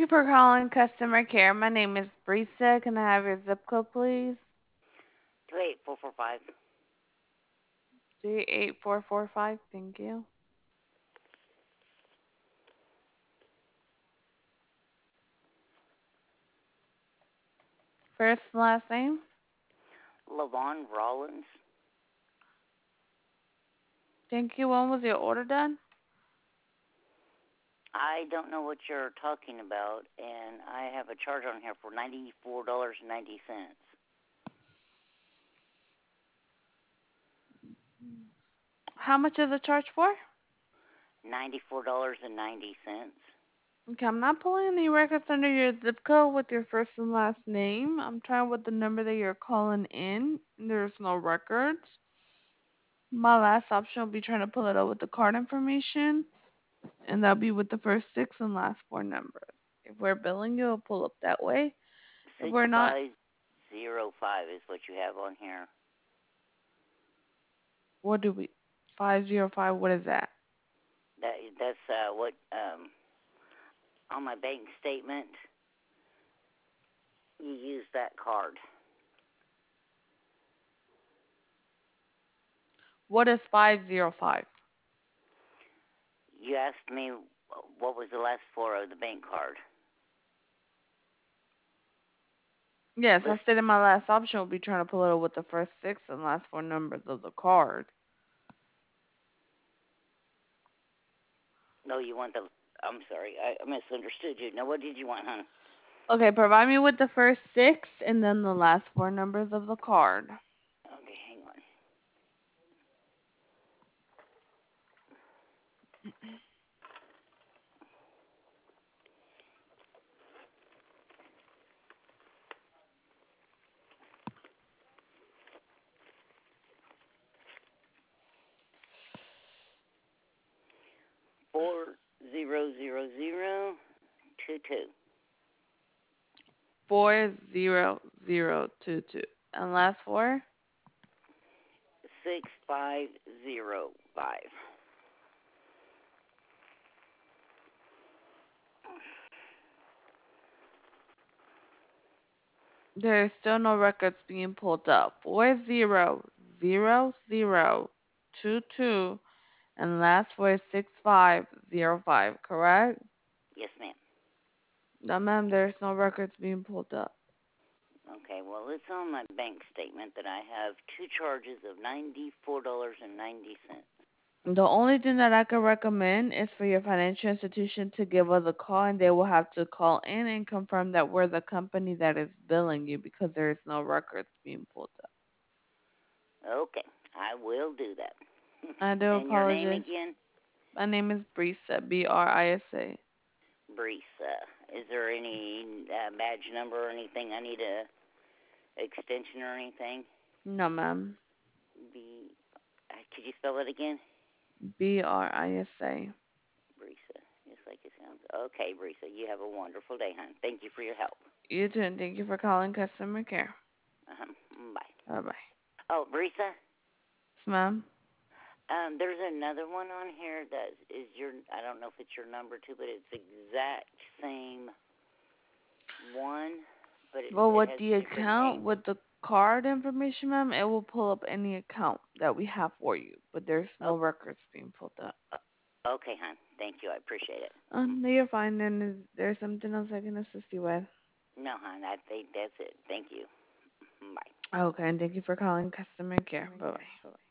you for calling customer care. My name is Brisa. Can I have your zip code, please? 28445. 38445. Thank you. First and last name. Lavon Rollins. Thank you. When was your order done? I don't know what you're talking about, and I have a charge on here for $94.90. How much is the charge for? $94.90. Okay, I'm not pulling any records under your zip code with your first and last name. I'm trying with the number that you're calling in. There's no records. My last option will be trying to pull it up with the card information, and that'll be with the first six and last four numbers. If we're billing you, it'll pull up that way. If we're not, 6505 is what you have on here. what do we? 505, what is that? That's what on my bank statement you use that card. What is 505? You asked me what was the last four of the bank card. Yes, I List. stated my last option will be trying to pull it up with the first six and last four numbers of the card. No, you want the. I'm sorry, I misunderstood you. Now, what did you want, hon? Okay, provide me with the first six and then the last four numbers of the card. Okay, hang on. 400022. 40022. And last four? 6505. There is still no records being pulled up. 40022. And last four is 6505, correct? Yes, ma'am. No, ma'am, there's no records being pulled up. Okay, well, it's on my bank statement that I have two charges of $94.90. The only thing that I could recommend is for your financial institution to give us a call, and they will have to call in and confirm that we're the company that is billing you because there is no records being pulled up. Okay, I will do that. I do And your name apologize. again? My name is Brisa, Brisa. Brisa. Is there any badge number or anything I need a extension or anything? No, ma'am. B. Could you spell it again? Brisa. Brisa, just like it sounds. Okay, Brisa, you have a wonderful day, hon. Thank you for your help. You too, and thank you for calling customer care. Uh-huh. Bye. Bye bye. Oh, Brisa, Yes, ma'am. there's another one on here that is your. I don't know if it's your number too, but it's exact same one, but Well, it with has the a different account, name. with the card information, ma'am, it will pull up any account that we have for you, but there's Oh, no records being pulled up. okay, hon. Thank you. I appreciate it. No, you're fine. Then is there something else I can assist you with? No, hon. I think that's it. Thank you. Bye. Okay, and thank you for calling customer care. Bye bye.